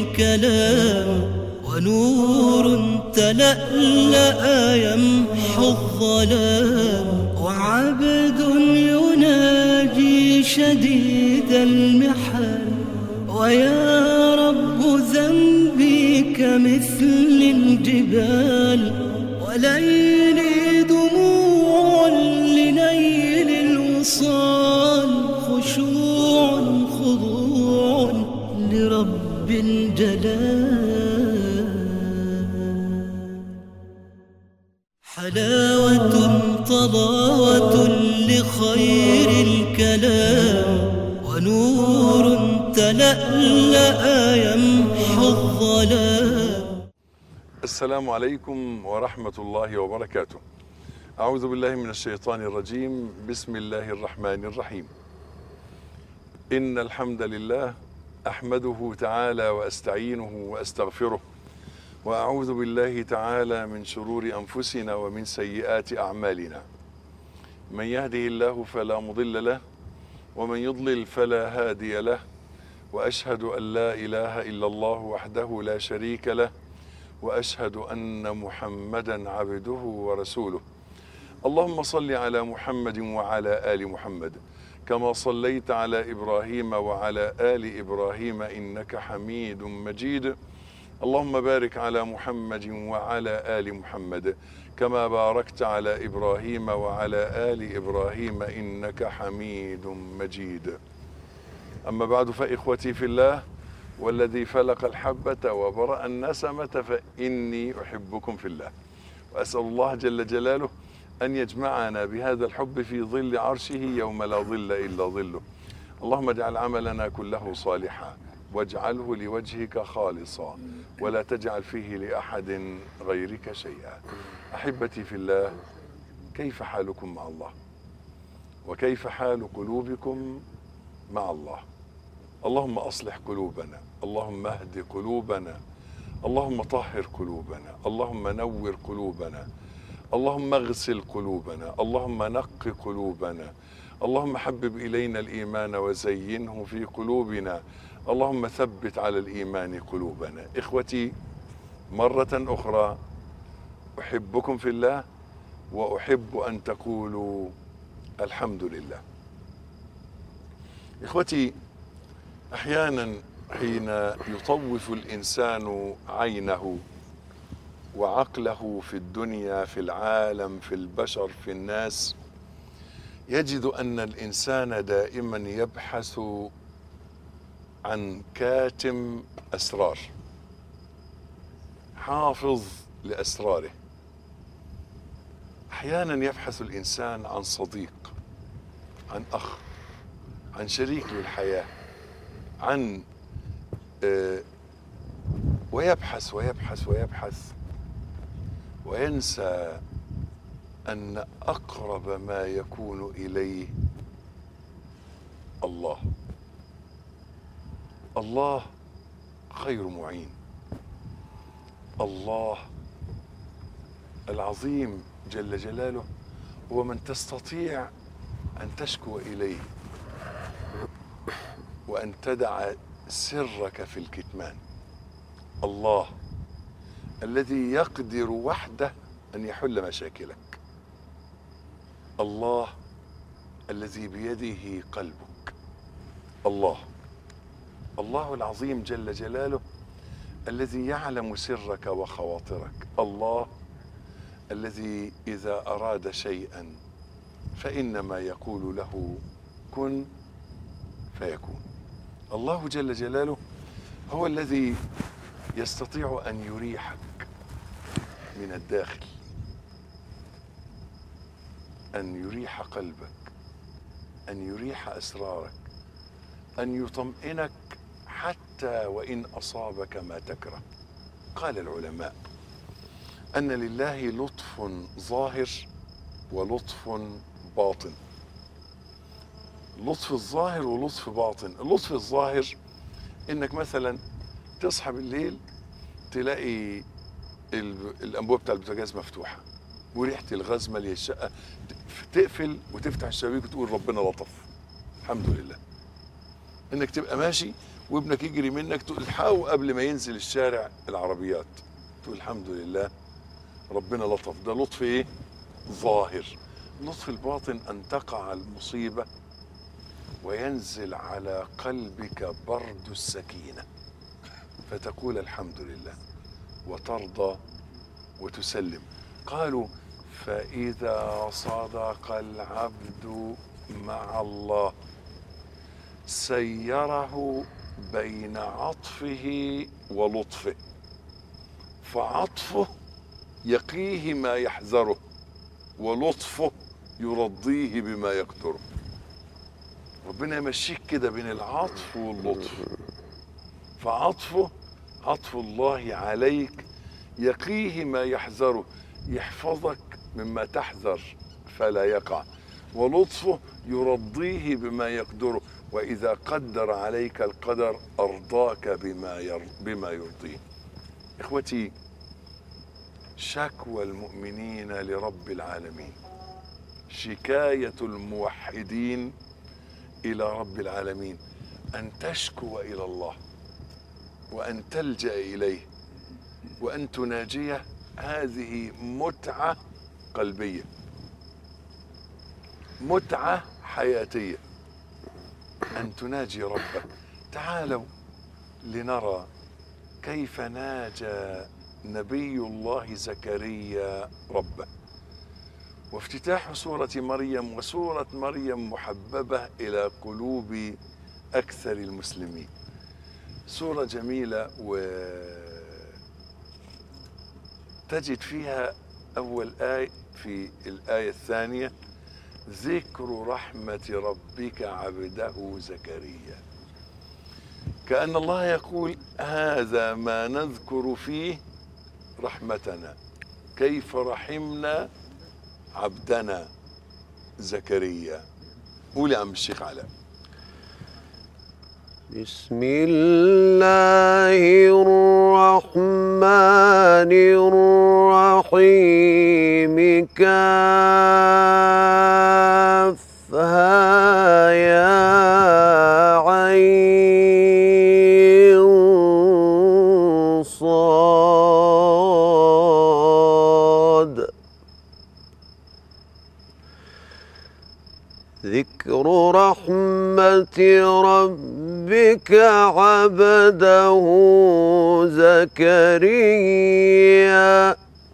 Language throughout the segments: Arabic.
الكلام، ونور تلألأ يمحو الظلام، وعبد يناجي شديد المحال، ويا رب ذنبي كمثل الجبال، وليلي دموع لنيل الوصال، خشوع خضوع لرب الجلال. حلاوة طلاوة لخير الكلام، ونور تلألأ يمحو الظلام. السلام عليكم ورحمة الله وبركاته. أعوذ بالله من الشيطان الرجيم. بسم الله الرحمن الرحيم. إن الحمد لله أحمده تعالى وأستعينه وأستغفره، وأعوذ بالله تعالى من شرور أنفسنا ومن سيئات أعمالنا. من يهده الله فلا مضل له، ومن يضلل فلا هادي له، وأشهد أن لا إله إلا الله وحده لا شريك له، وأشهد أن محمدا عبده ورسوله. اللهم صل على محمد وعلى آل محمد كما صليت على إبراهيم وعلى آل إبراهيم إنك حميد مجيد. اللهم بارك على محمد وعلى آل محمد كما باركت على إبراهيم وعلى آل إبراهيم إنك حميد مجيد. أما بعد، فإخوتي في الله، والذي فلق الحبة وبرأ النسمة، فإني أحبكم في الله، وأسأل الله جل جلاله أن يجمعنا بهذا الحب في ظل عرشه يوم لا ظل إلا ظله. اللهم اجعل عملنا كله صالحا، واجعله لوجهك خالصا، ولا تجعل فيه لأحد غيرك شيئا. أحبتي في الله، كيف حالكم مع الله؟ وكيف حال قلوبكم مع الله؟ اللهم أصلح قلوبنا، اللهم اهد قلوبنا، اللهم طهر قلوبنا، اللهم نور قلوبنا، اللهم اغسل قلوبنا، اللهم نق قلوبنا، اللهم حبب إلينا الإيمان وزينه في قلوبنا، اللهم ثبت على الإيمان قلوبنا. إخوتي، مرة أخرى أحبكم في الله، وأحب أن تقولوا الحمد لله. إخوتي، أحيانا حين يطوف الإنسان عينه وعقله في الدنيا، في العالم، في البشر، في الناس، يجد أن الإنسان دائما يبحث عن كاتم أسرار، حافظ لأسراره. أحيانا يبحث الإنسان عن صديق، عن أخ، عن شريك للحياة، عن ويبحث ويبحث ويبحث، وينسى أن أقرب ما يكون إليه الله. الله خير معين، الله العظيم جل جلاله هو من تستطيع أن تشكو إليه، وأن تدع سرك في الكتمان. الله الذي يقدر وحده أن يحل مشاكلك، الله الذي بيده قلبك، الله العظيم جل جلاله الذي يعلم سرك وخواطرك، الله الذي إذا أراد شيئا فإنما يقول له كن فيكون. الله جل جلاله هو الذي يستطيع أن يريحك من الداخل، أن يريح قلبك، أن يريح أسرارك، أن يطمئنك حتى وإن أصابك ما تكره. قال العلماء أن لله لطف ظاهر ولطف باطن. لطف الظاهر ولطف باطن. اللطف الظاهر إنك مثلا تصحى بالليل تلاقي الأنبوبة بتاع البوتاجاز مفتوحة وريحة الغاز مالية الشقة، تقفل وتفتح الشبابيك وتقول ربنا لطف، الحمد لله. إنك تبقى ماشي وابنك يجري منك تقول الحقه قبل ما ينزل الشارع العربيات، تقول الحمد لله ربنا لطف. ده لطف ايه؟ ظاهر. لطف الباطن ان تقع المصيبة وينزل على قلبك برد السكينة فتقول الحمد لله وترضى وتسلم. قالوا فإذا صدق العبد مع الله سيره بين عطفه ولطفه، فعطفه يقيه ما يحذره ولطفه يرضيه بما يقدره. ربنا يمشيك كده بين العطف واللطف. فعطفه، عطف الله عليك يقيه ما يحذره، يحفظك مما تحذر فلا يقع، ولطفه يرضيه بما يقدره، وإذا قدر عليك القدر أرضاك بما يرضيه. إخوتي، شكوى المؤمنين لرب العالمين، شكاية الموحدين إلى رب العالمين أن تشكو إلى الله وأن تلجأ إليه وأن تناجيه. هذه متعة قلبية، متعة حياتية، أن تناجي ربك. تعالوا لنرى كيف ناجى نبي الله زكريا ربه. وافتتاح سورة مريم، وسورة مريم محببة إلى قلوب أكثر المسلمين. سورة جميلة، وتجد فيها أول آية في الآية الثانية ذكر رحمة ربك عبده زكريا، كأن الله يقول هذا ما نذكر فيه رحمتنا، كيف رحمنا عبدنا زكريا. قول يا عم الشيخ علاء. بسم الله الرحمن الرحيم. كافها يا عين صاد. ذكر رحمة ربك عبده زكريا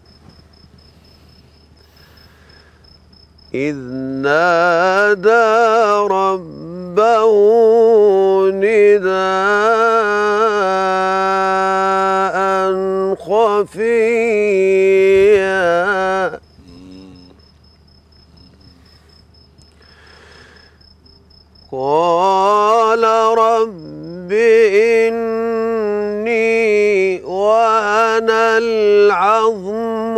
إذ نادى ربه نداء خفيا قال رب إني وهن العظم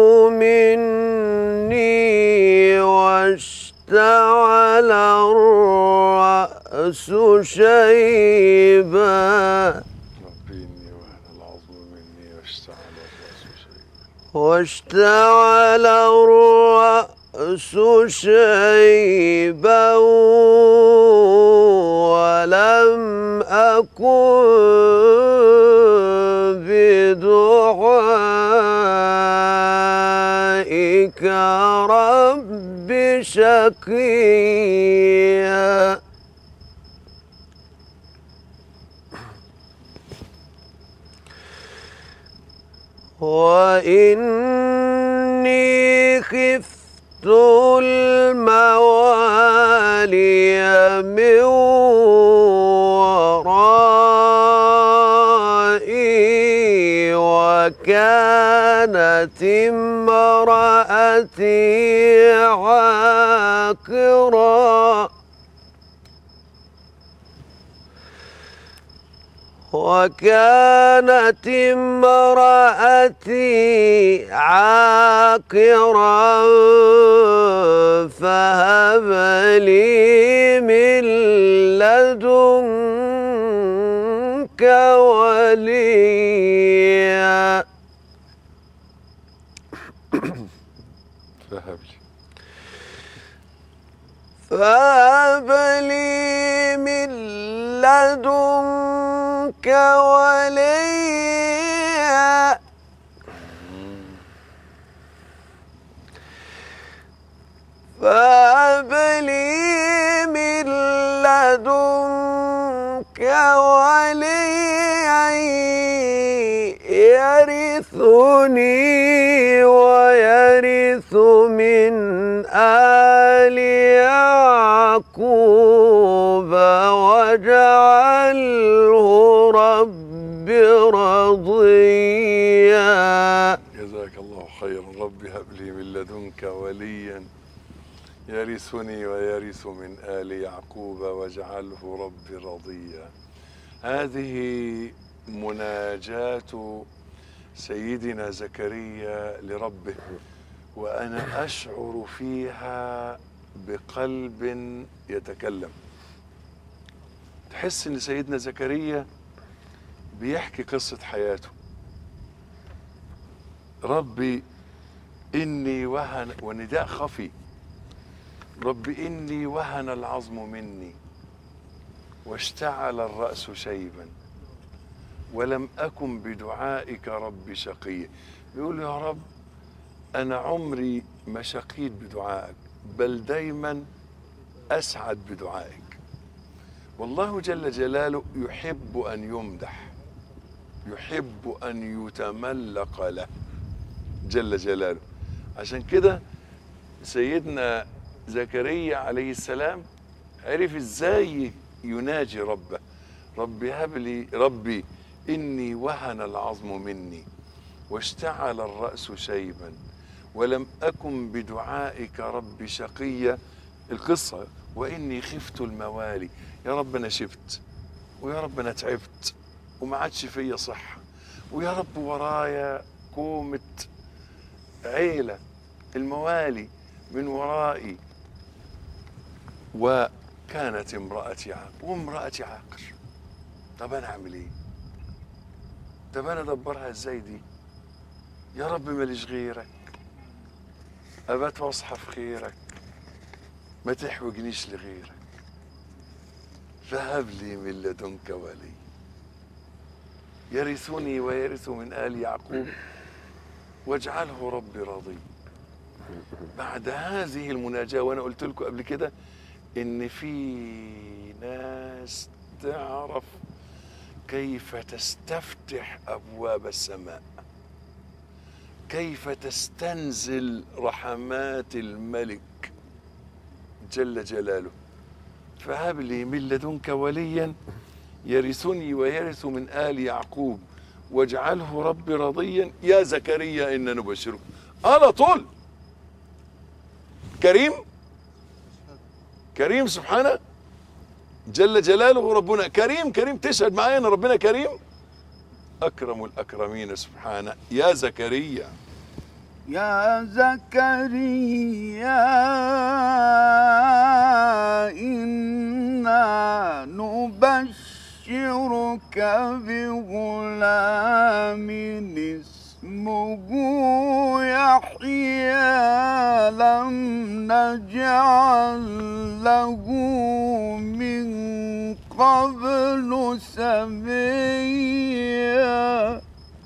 مني واشتعل الرأس شيبا رب إني وهن العظم مني واشتعل الرأس شيبا ولم أكن بدعائك رب شقيا. وإني خفت الموالي من ورائي وكانت امرأتي عاقرا فهب لي من لدنك وليا. فهب لي من لدنك وليا فهب لي من لدنك وليا يرثني ويرث من آل يعقوب واجعله رب رضيا. جزاك الله خيرا. رب هب لي من لدنك وليا يرثني ويرث من آل يعقوب واجعله رب رضيا. هذه مناجاة سيدنا زكريا لربه، وأنا أشعر فيها بقلب يتكلم. تحس إن سيدنا زكريا بيحكي قصة حياته. ربي إني وهن، ونداء خفي، ربي إني وهن العظم مني واشتعل الرأس شيبا ولم أكن بدعائك رب شقيا. يقول يا رب أنا عمري ما شقيت بدعائك، بل دايما أسعد بدعائك. والله جل جلاله يحب أن يمدح، يحب أن يتملق له جل جلاله. عشان كده سيدنا زكريا عليه السلام عرف ازاي يناجي ربه. ربي هب لي، ربي إني وهن العظم مني واشتعل الرأس شيبا ولم أكن بدعائك رب شقيا. القصة وإني خفت الموالي، يا رب أنا شفت، ويا رب أنا تعبت وما عادش فيا صحة، ويا رب ورايا كومة عيلة، الموالي من ورائي، وكانت امرأتي عاقر وامرأتي عاقر. طب أنا أعمل إيه؟ طب أنا أدبرها إزاي دي؟ يا رب ماليش غيرك، أبات وأصحى في خيرك، ما تحوجنيش لغيرك، فهب لي من لدنك ولي يرثني ويرث من آل يعقوب واجعله ربي رضي. بعد هذه المناجاة، وأنا قلت لكم قبل كده إن في ناس تعرف كيف تستفتح أبواب السماء، كيف تستنزل رحمات الملك جل جلاله. فهب لي من لدنك وليا يرثني ويرث من آل يعقوب واجعله ربي رضيا. يا زكريا إنا نبشرك على طول. كريم، كريم سبحانه جل جلاله. ربنا كريم، كريم تشهد معايا ان ربنا كريم، اكرم الاكرمين سبحانه. يا زكريا، يا زكريا إنا نبشرك بغلام اسمه يحيى لم نجعل له من قبل سميا.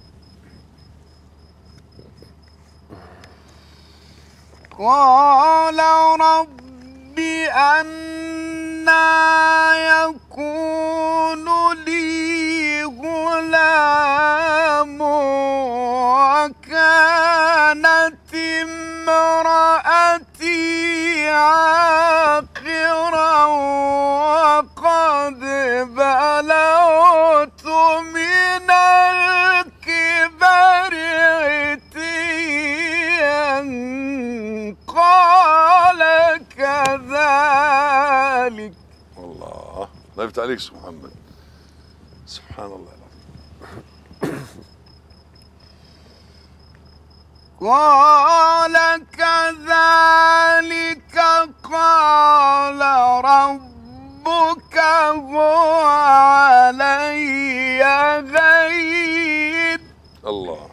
قال رب أنى يكون لي غلام وكانت امرأتي عاقرا وقد بلغت من الكبر عتيا. قال كذلك. الله الله يفتح عليك شيخ محمد، سبحان الله. قال كذلك قال ربك هو علي هين. الله.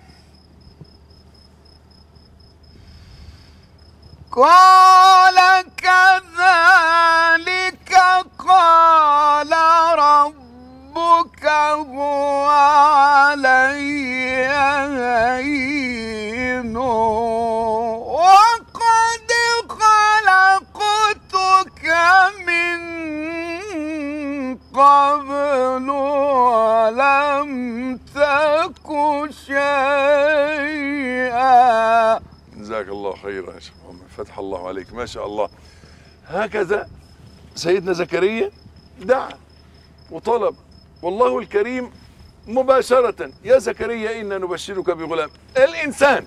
قال كذلك قال ربك هو شيئا. جزاك الله خيرا يا شيخ محمد، فتح الله عليك ما شاء الله. هكذا سيدنا زكريا دعا وطلب، والله الكريم مباشرة: يا زكريا إنا نبشرك بغلام. الإنسان،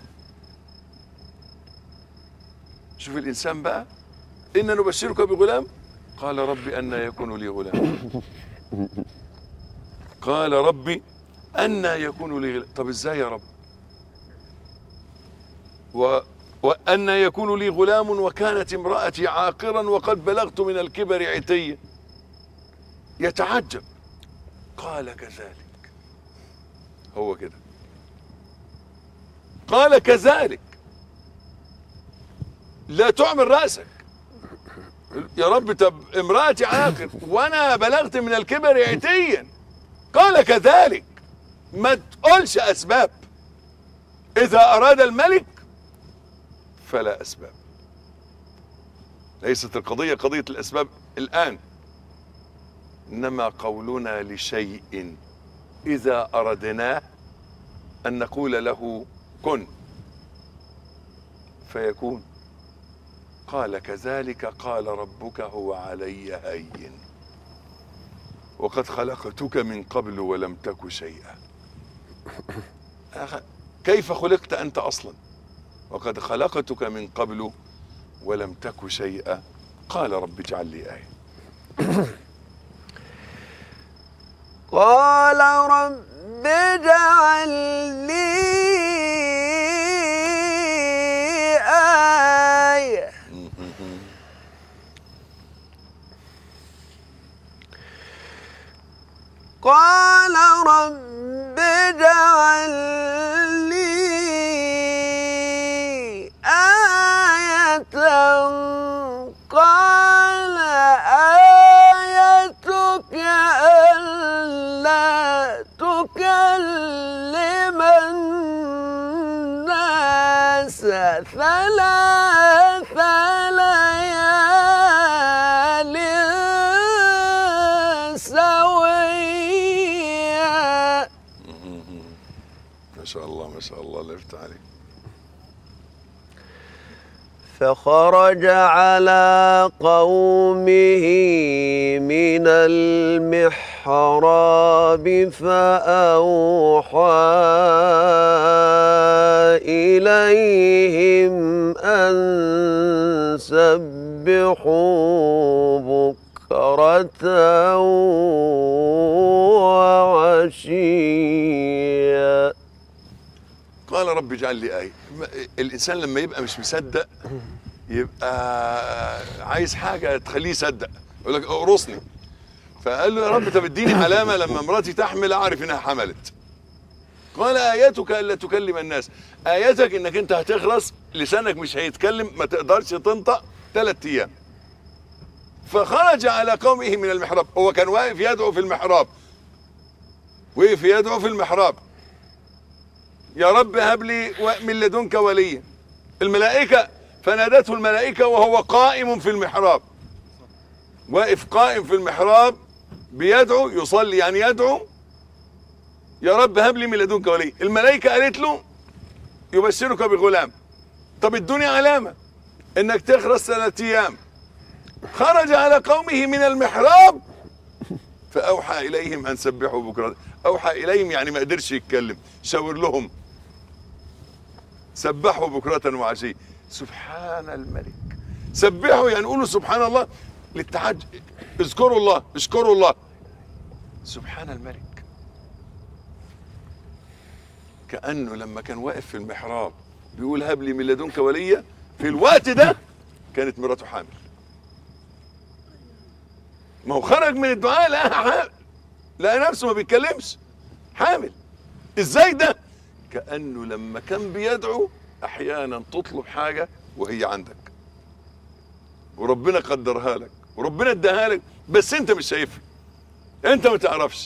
شوف الإنسان بقى، إنا نبشرك بغلام. قال ربي أنى يكون لي غلام. قال ربي أنى يكون لي غلام. طب إزاي يا رب؟ وأنى يكون لي غلام وكانت امرأتي عاقرا وقد بلغت من الكبر عتيا. يتعجب. قال كذلك. هو كده. قال كذلك. لا تعمل رأسك. يا رب طب امرأتي عاقر وانا بلغت من الكبر عتيا. قال كذلك. ما تقولش اسباب. اذا اراد الملك فلا اسباب. ليست القضية قضية الاسباب الان، انما قولنا لشيء اذا اردناه ان نقول له كن فيكون. قال كذلك قال ربك هو علي هين وقد خلقتك من قبل ولم تك شيئا. كيف خلقت أنت أصلا وقد خلقتك من قبل ولم تك شيئا؟ قال رب اجعل لي آية. قال رب اجعل لي آية. قال رب اجعل لي آية. قال آيتك ألا تكلم الناس 3 ليال سويا. ما شاء الله ما شاء الله، الله يفتح عليك. فخرج على قومه من المحراب فأوحى إليهم أن سبحوا بكرة وعشيا. قال رب اجعل لي آية. الإنسان لما يبقى مش مصدق يبقى عايز حاجة تخليه يصدق، يقول لك اقرصني. فقال له يا رب طب اديني علامة لما مراتي تحمل أعرف إنها حملت. قال آياتك ألا تكلم الناس. آياتك إنك أنت هتخرس، لسانك مش هيتكلم، ما تقدرش تنطق 3 أيام. فخرج على قومه من المحراب. هو كان واقف يدعو في المحراب، وقف يدعو في المحراب: يا رب هب لي من لدنك وليا. الملائكة فنادته الملائكة وهو قائم في المحراب، واقف قائم في المحراب بيدعو، يصلي يعني يدعو: يا رب هب لي من لدنك وليا. الملائكة قالت له: يبشرك بغلام. طب ادوني علامة انك تخرس 3 أيام. خرج على قومه من المحراب فأوحى إليهم أن سبحوا بكرة. أوحى إليهم يعني ما قدرش يتكلم، شاور لهم سبحوا بكرة وعشية. سبحان الملك. سبحوا يعني قولوا سبحان الله للتعجب، اذكروا الله، اشكروا الله. سبحان الملك. كأنه لما كان واقف في المحراب بيقول هب لي من لدنك وليا، في الوقت ده كانت مراته حامل. ما هو خرج من الدعاء لقى نفسه ما بيتكلمش، حامل. ازاي ده؟ كأنه لما كان بيدعو احيانا تطلب حاجة وهي عندك وربنا قدرها لك وربنا اداها لك، بس انت مش شايفها، انت ما تعرفش.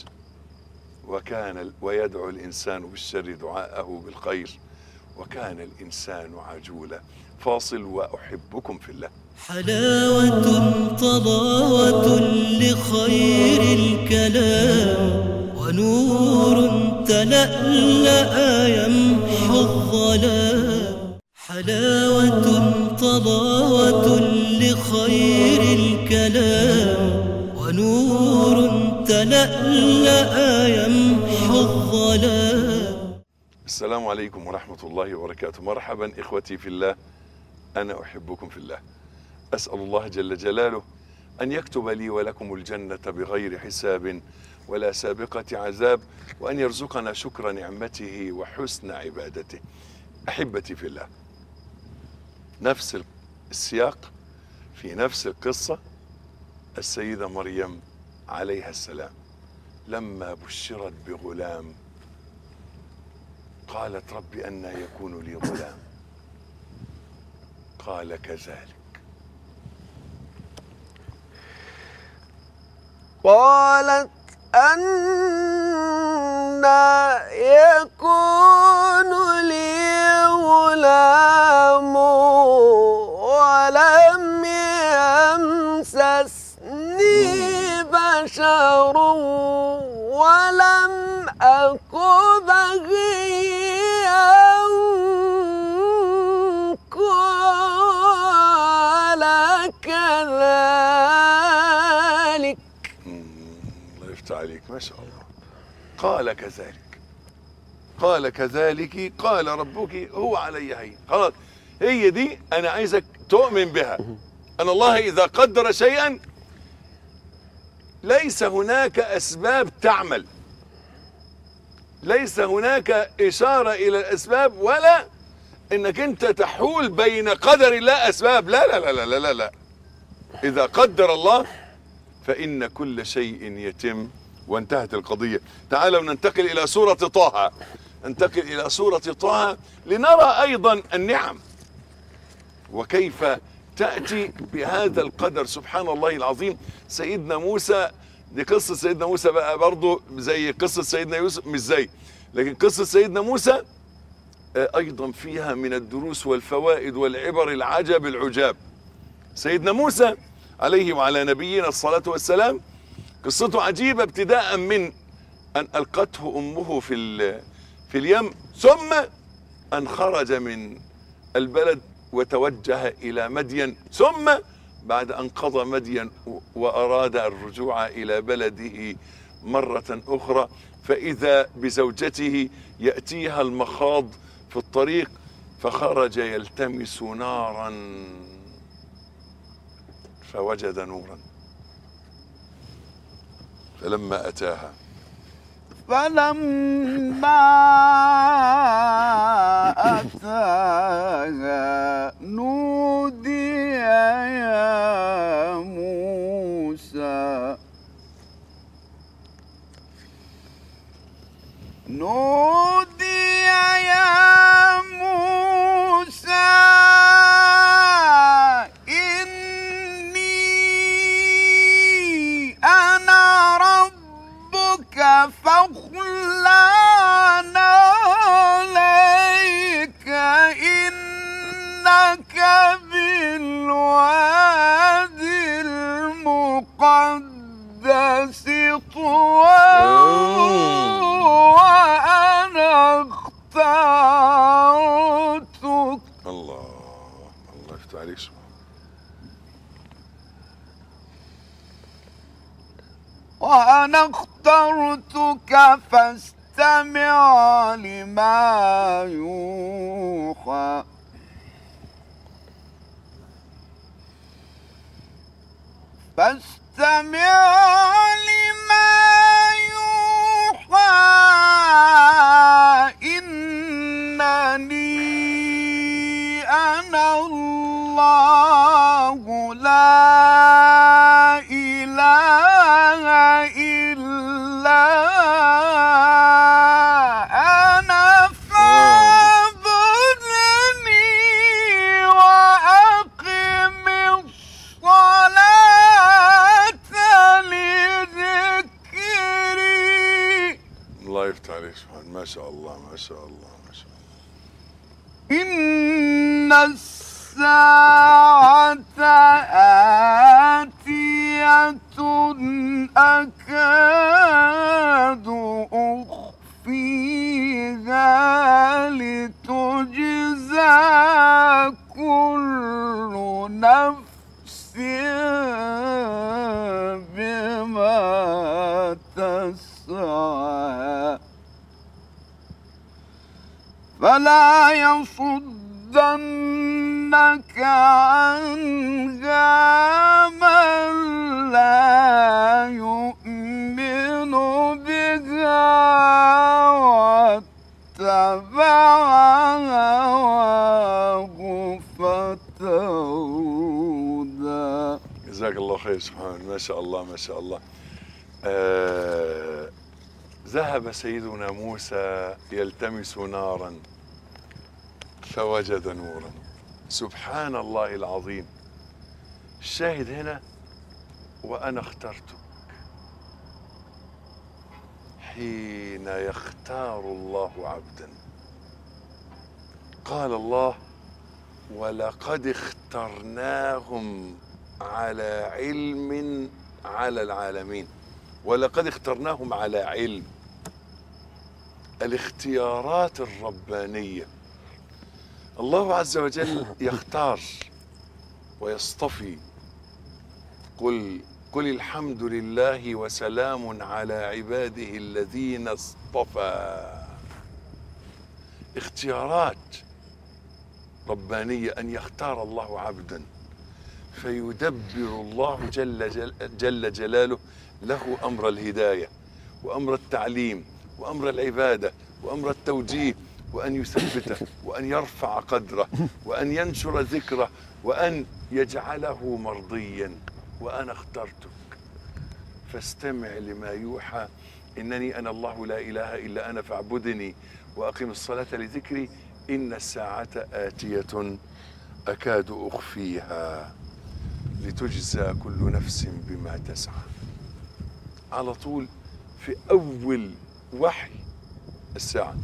ويدعو الانسان بالشر دعاءه بالخير وكان الانسان عجولا. فاصل واحبكم في الله. حلاوة طلاوة لخير الكلام ونور تلألأ يمحو الظلام، حلاوة طلاوة لخير الكلام، ونور تلألأ يمحو الظلام. السلام عليكم ورحمة الله وبركاته. مرحبا إخوتي في الله، أنا أحبكم في الله. أسأل الله جل جلاله أن يكتب لي ولكم الجنة بغير حساب ولا سابقة عذاب، وأن يرزقنا شكر نعمته وحسن عبادته. أحبتي في الله، نفس السياق في نفس القصة، السيدة مريم عليها السلام لما بشرت بغلام قالت رب أنى يكون لي غلام، قال كذلك. قالت أنى يكون لي غلام ولم يمسسني بشر ولم أك بغيا، قال كذلك. الله يفتح عليك، ما شاء الله. قال كذلك، قال كذلك قال ربك هو علي هين. خلاص، هي دي أنا عايزك تؤمن بها، أن الله إذا قدر شيئا ليس هناك أسباب تعمل، ليس هناك إشارة إلى الأسباب، ولا إنك أنت تحول بين قدر الله أسباب. لا لا لا لا لا لا. إذا قدر الله فإن كل شيء يتم، وانتهت القضية. تعالوا ننتقل إلى سورة طه، ننتقل إلى سورة طه لنرى أيضا النعم وكيف تأتي بهذا القدر. سبحان الله العظيم. سيدنا موسى، دي قصة سيدنا موسى بقى برضو زي قصة سيدنا يوسف، مش زي، لكن قصة سيدنا موسى أيضا فيها من الدروس والفوائد والعبر العجب العجاب. سيدنا موسى عليه وعلى نبينا الصلاة والسلام قصته عجيبة، ابتداء من أن ألقته أمه في اليم، ثم أن خرج من البلد وتوجه إلى مدين، ثم بعد أن قضى مدين وأراد الرجوع إلى بلده مرة أخرى، فإذا بزوجته يأتيها المخاض في الطريق، فخرج يلتمس نارا فوجد نورا فلما أتاها نودي يا موسى، نودي يا موسى إني أنا ربك فاخلع عليك إنك بالوادي المقدس طوى وأنا اخترتك. الله يفتح عليك. وأنا اخترتك فاستمع لما يوحى. فاستمع لما يوحى إنني أنا الله لا إله إلا أنا فاعبدني وأقم الصلاة لذكري. الله يفتح عليك. ما شاء الله ما شاء الله ما شاء الله. إن الساعة آتية أكاد أخفيها لتجزى كل نفس بما تسعى فلا يصدنك عنها من لا يؤمن بها واتبع هواه فتردى. جزاك الله خير. سبحان، ما شاء الله ما شاء الله. ذهب سيدنا موسى يلتمس نارا فوجد نورا. سبحان الله العظيم. الشاهد هنا وأنا اخترتك. حين يختار الله عبدا قال الله ولقد اخترناهم على علم على العالمين. ولقد اخترناهم على علم. الاختيارات الربانية. الله عز وجل يختار ويصطفي. قل الحمد لله وسلام على عباده الذين اصطفى. اختيارات ربانية، أن يختار الله عبدا فيدبر الله جل جلاله له أمر الهداية وأمر التعليم وأمر العبادة وأمر التوجيه، وأن يثبته وأن يرفع قدره وأن ينشر ذكره وأن يجعله مرضيا. وأنا اخترتك فاستمع لما يوحى إنني أنا الله لا إله إلا أنا فاعبدني وأقم الصلاة لذكري إن الساعة آتية أكاد أخفيها لتجزى كل نفس بما تسعى. على طول في أول وحي الساعة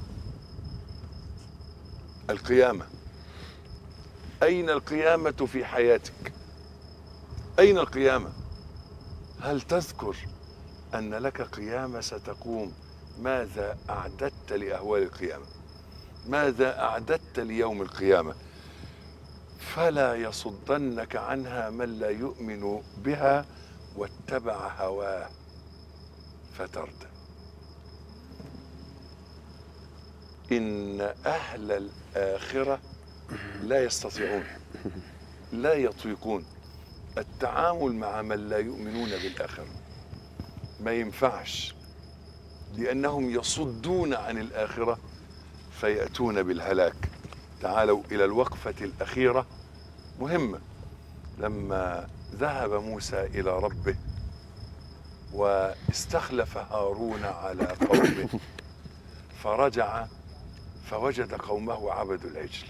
القيامة. أين القيامة في حياتك؟ أين القيامة؟ هل تذكر أن لك قيامة ستقوم؟ ماذا أعددت لأهوال القيامة؟ ماذا أعددت ليوم القيامة؟ فلا يصدنك عنها من لا يؤمن بها واتبع هواه فتردى. إن أهل الآخرة لا يستطيعون، لا يطيقون التعامل مع من لا يؤمنون بالآخرة. ما ينفعش، لأنهم يصدون عن الآخرة فيأتون بالهلاك. تعالوا إلى الوقفة الأخيرة مهمة. لما ذهب موسى إلى ربه واستخلف هارون على قومه فرجع فوجد قومه عبدوا العجل.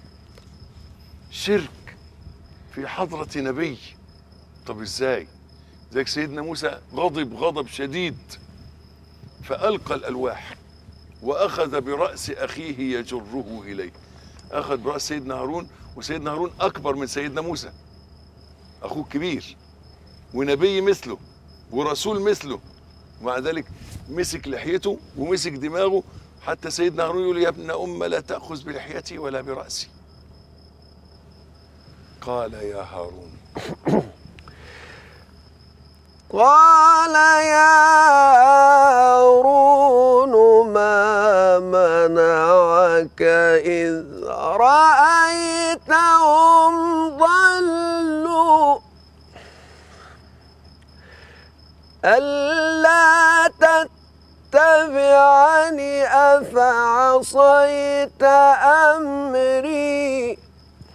شرك في حضرة نبي. طب ازاي؟ ذلك سيدنا موسى غضب غضب شديد فألقى الألواح وأخذ برأس أخيه يجره إليه. أخذ برأس سيدنا هارون، وسيدنا هارون أكبر من سيدنا موسى، أخوه كبير ونبي مثله ورسول مثله، ومع ذلك مسك لحيته ومسك دماغه. حتى سيدنا هارون يقول يا ابن أم لا تأخذ بلحيتي ولا برأسي. قال يا هارون قال يا هارون ما منعك إذ رأيتهم ضلوا ألا تتبعني أفعصيت أمري.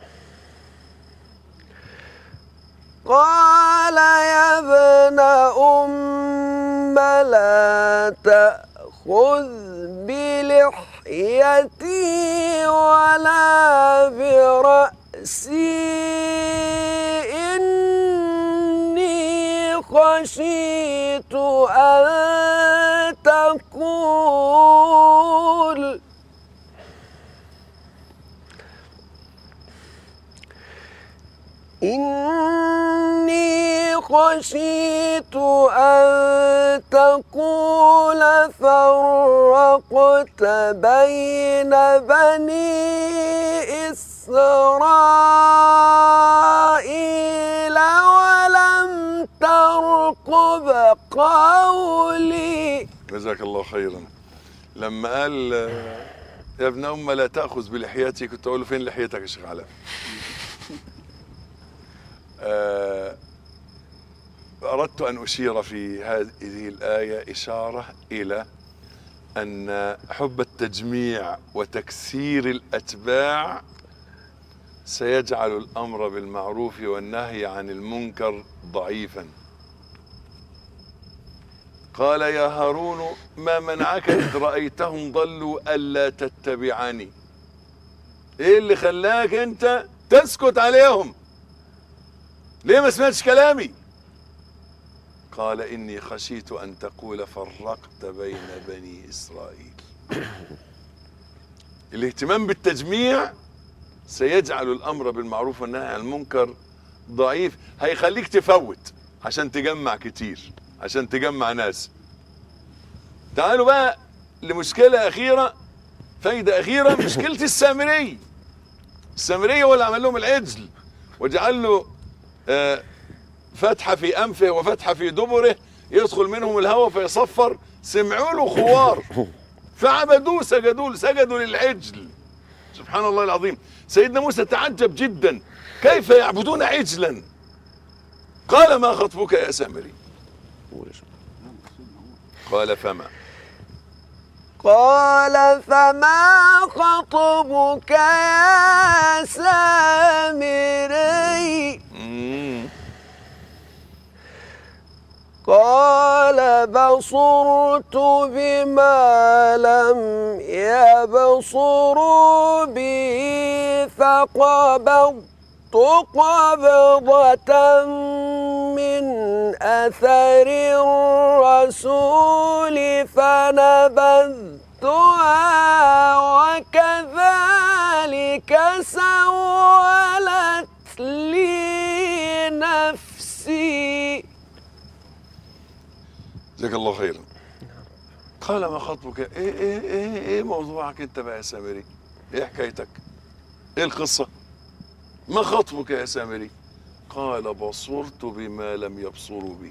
قال يا ابن أم لا تأخذ بلحيتي ولا برأسي إني خشيت أن تقول خشيت أن تقول فرقت بين بني إسرائيل ولم ترقب قولي. جزاك الله خيرا. لما قال يا ابن أم لا تأخذ بلحيتي، كنت أقول له فين لحيتك يا شيخ علاء؟ أردت أن أشير في هذه الآية إشارة إلى أن حب التجميع وتكثير الأتباع سيجعل الأمر بالمعروف والنهي عن المنكر ضعيفا. قال يا هارون ما منعك إذ رأيتهم ضلوا ألا تتبعني؟ إيه اللي خلاك أنت تسكت عليهم؟ ليه ما سمعتش كلامي؟ قال إني خشيت أن تقول فرقت بين بني إسرائيل. الاهتمام بالتجميع سيجعل الأمر بالمعروف والنهي عن المنكر ضعيف، هيخليك تفوت عشان تجمع كتير، عشان تجمع ناس. تعالوا بقى لمشكلة أخيرة، فايدة أخيرة، مشكلة السامري. السامري هو اللي عمل لهم العجل وجعل له فتحة في أنفه وفتحة في دبره يدخل منهم الهواء فيصفر. سمعوا له خوار فعبدوه، سجدوا للعجل. سبحان الله العظيم. سيدنا موسى تعجب جدا، كيف يعبدون عجلا؟ قال ما خطبك يا سامري؟ قال فما خطبك يا سامري؟ قال بصرت بما لم يبصروا به فقبضت قبضة من أثر الرسول فنبذتها وكذلك سولت لي نفسي. جزاك الله خيرا. قال ما خطبك؟ ايه موضوعك انت بقى يا سامري؟ ايه حكايتك؟ ايه القصة؟ ما خطبك يا سامري؟ قال بصرت بما لم يبصروا بي.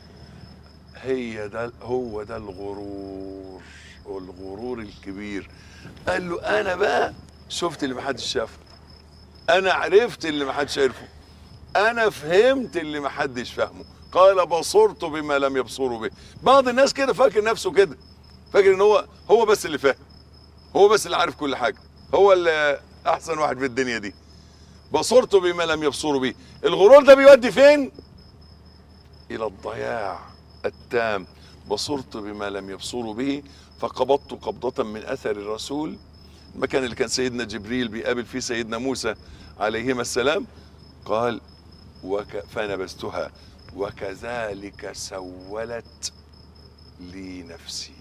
هو ده الغرور، والغرور الكبير. قال له انا بقى شفت اللي محدش شافه، انا عرفت اللي محدش عرفه، انا فهمت اللي محدش فاهمه. قال بصرت بما لم يبصروا به. بعض الناس كده فاكر نفسه كده، فاكر ان هو بس اللي فاهم، هو بس اللي عارف كل حاجه، هو اللي احسن واحد في الدنيا دي. بصرت بما لم يبصروا به. الغرور ده بيودي فين؟ الى الضياع التام. بصرت بما لم يبصروا به فقبضت قبضة من اثر الرسول، المكان اللي كان سيدنا جبريل بيقابل فيه سيدنا موسى عليهما السلام. قال فنبذتها وكذلك سولت لي نفسي.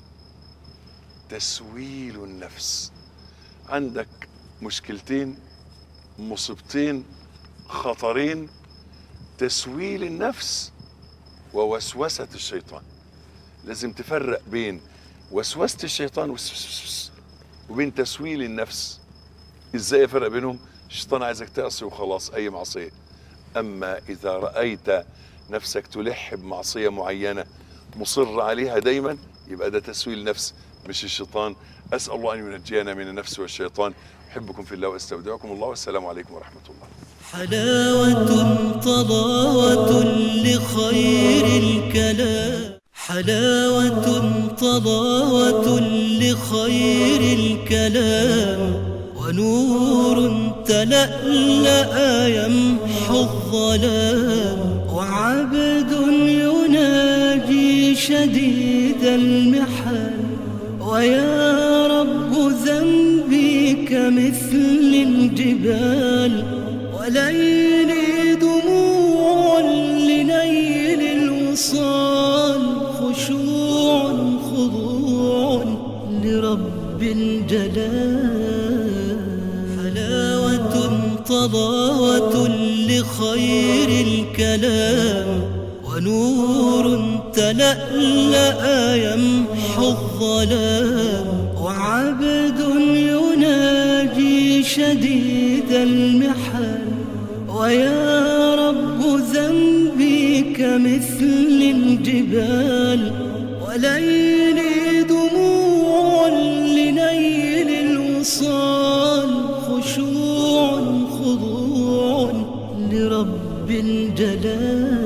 تسويل النفس. عندك مشكلتين، مصيبتين، خطرين: تسويل النفس ووسوسة الشيطان. لازم تفرق بين وسوسة الشيطان وبين تسويل النفس. ازاي افرق بينهم؟ الشيطان عايزك تعصي وخلاص، اي معصية. اما اذا رأيت نفسك تلح بمعصية معينة مصر عليها دايما، يبقى ده تسويل نفس مش الشيطان. اسأل الله ان ينجينا من النفس والشيطان. احبكم في الله واستودعكم الله، والسلام عليكم ورحمة الله. حلاوة طلاوة لخير الكلام، حلاوة طلاوة لخير الكلام، ونور تلألأ يمحو الظلام، وعبد يناجي شديد المحن، ويا رب ذنبي كمثل الجبال، وليلي دموع لنيل الوصال، خشوع خضوع لرب الجلال. حلاوة صلوة لخير الكلام، ونور تلألأ يمحو الظلام، وعبد يناجي شديد المحال، ويا رب ذنبي كمثل الجبال، وليلي دموع لنيل الوصال، خشوع خضوع لرب الجلال.